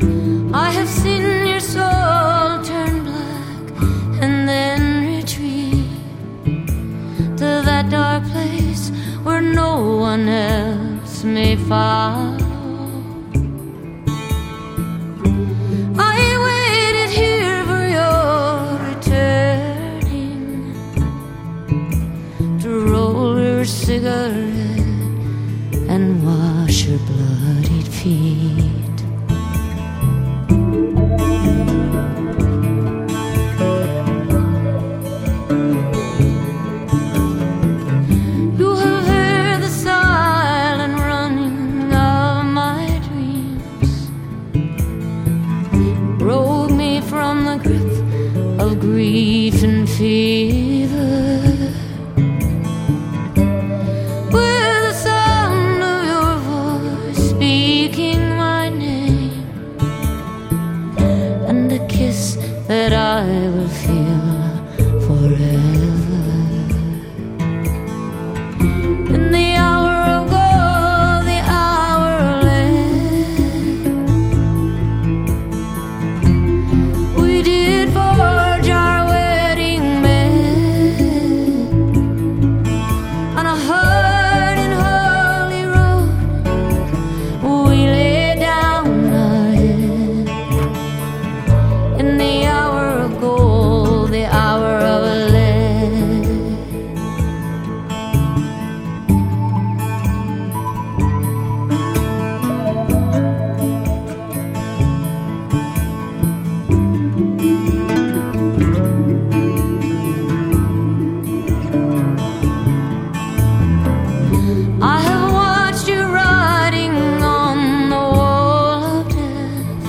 I have seen your soul turn black and then retreat to that dark place where no one else may follow. I waited here for your returning to roll your cigarette and wash your bloodied feet. You have heard the silent running of my dreams, rolled me from the grip of grief and fever. That I will feel forever. In the hour of gold, the hour of lead, we did forge our wedding bed on a hard and holy road. We lay down our head in the gold, the hour of lead. I have watched you riding on the wall of death,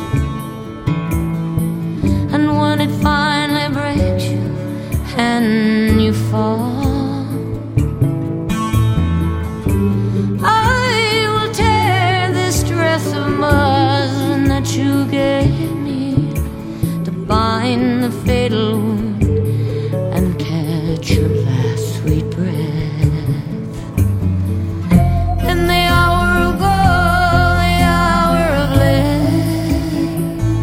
and when it finally breaks you and you fall, I will tear this dress of muslin that you gave me to bind the fatal wound and catch your last sweet breath. In the hour of gold, the hour of lead,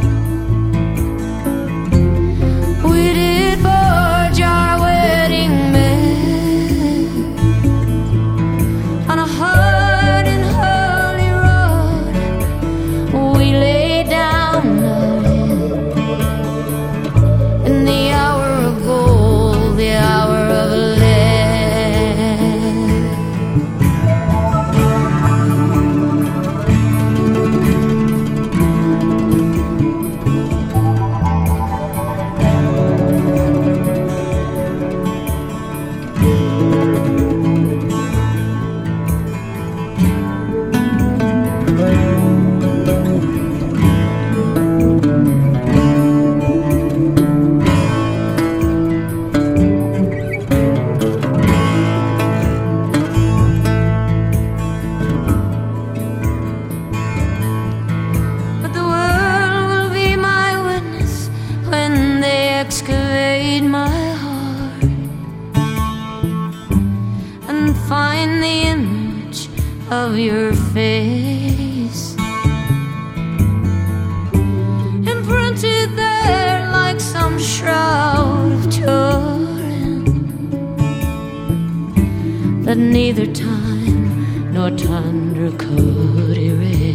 we did forge our wedding bed on a hard and holy road. We lay down our head in the hour of gold, the hour of lead. Excavate my heart and find the image of your face, imprinted there like some shroud of Turin that neither time nor thunder could erase.